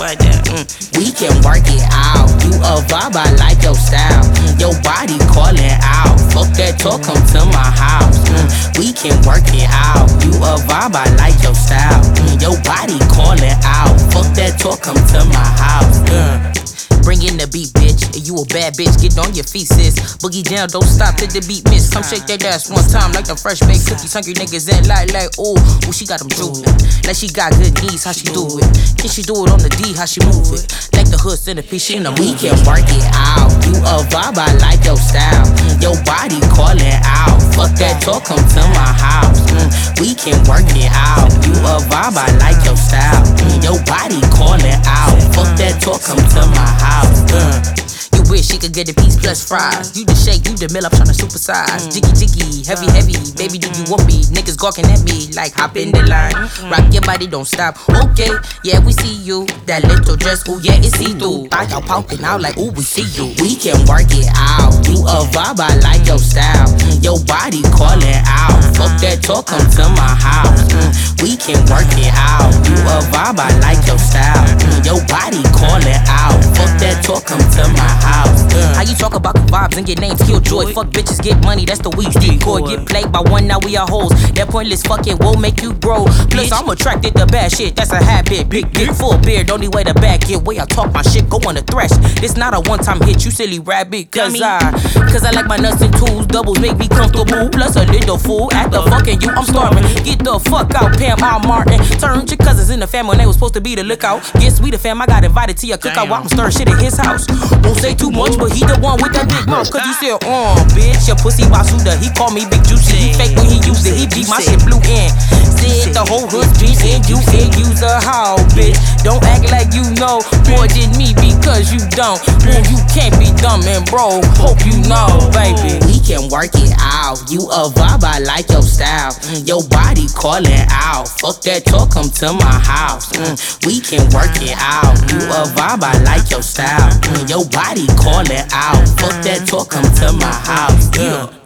like that. We can work it out. You a vibe, I like your style. Your body calling out. Fuck that talk, come to my house. We can work it out. You a vibe, I like your style. Your body calling out. Fuck that talk, come to my house. Bring in the beat, bitch. And you a bad bitch, get on your feet, sis. Boogie down, don't stop till the beat miss. Come shake that ass one time like the fresh baked cookies. Hungry niggas in like, ooh, she got them drooling. Like she got good knees, how she do it? Can she do it on the D, how she move it? Like the hood centerpiece, she in the We can work it out. You a vibe, I like your style. Your body calling out. Fuck that talk, come to my house. We can work it out. You a vibe, I like your style. Your body calling out. Fuck that talk, come to my house. You wish she could get a piece plus fries. You the shake, you the mill, I'm tryna supersize. Jiggy jiggy, heavy heavy, baby do you want me? Niggas gawking at me like hop in the line. Rock your body, don't stop. Okay, yeah we see you. That little dress, ooh yeah it's see through. Thought y'all popping out like ooh we see you. We can work it out. You a vibe, I like your style. Your body calling out. Fuck that talk, come to my house. We can work it out. You a vibe, I like your style. Your body calling out. Fuck that talk, come to my house. How you talk about the vibes and get names Killjoy? Fuck bitches, get money, that's the week's decoy. Get played by one, now we are hoes. That pointless fucking will make you grow. Plus I'm attracted to bad shit, that's a habit. Big dick, full beard, only way to back it. Way I talk my shit, go on the thresh. This not a one-time hit, you silly rabbit. Cause I like my nuts and tools. Doubles make me comfortable. Plus a little fool, after fucking you, I'm starving. Get the fuck out, Pam R. Martin. Turn your cousins in the family when they was supposed to be the lookout. Guess we the fam, I got invited to your cookout while I'm stirring shit in his house. Won't say too much, but he the one with that big mouth. Cause he said, bitch, your pussy basuda. He called me Big Juicy. He fake when he used it. He beat my shit blue in. Said the whole hood's beat and you ain't use a how, bitch. Don't act like you know more than me because you don't. Well, you can't be dumb and bro. Hope you know, baby. We can work it out. You a vibe, I like your style. Your body calling out. Fuck that talk, come to my house. We can work it out. You a vibe, I like your style. Your body calling out. Fuck that talk, come to my house.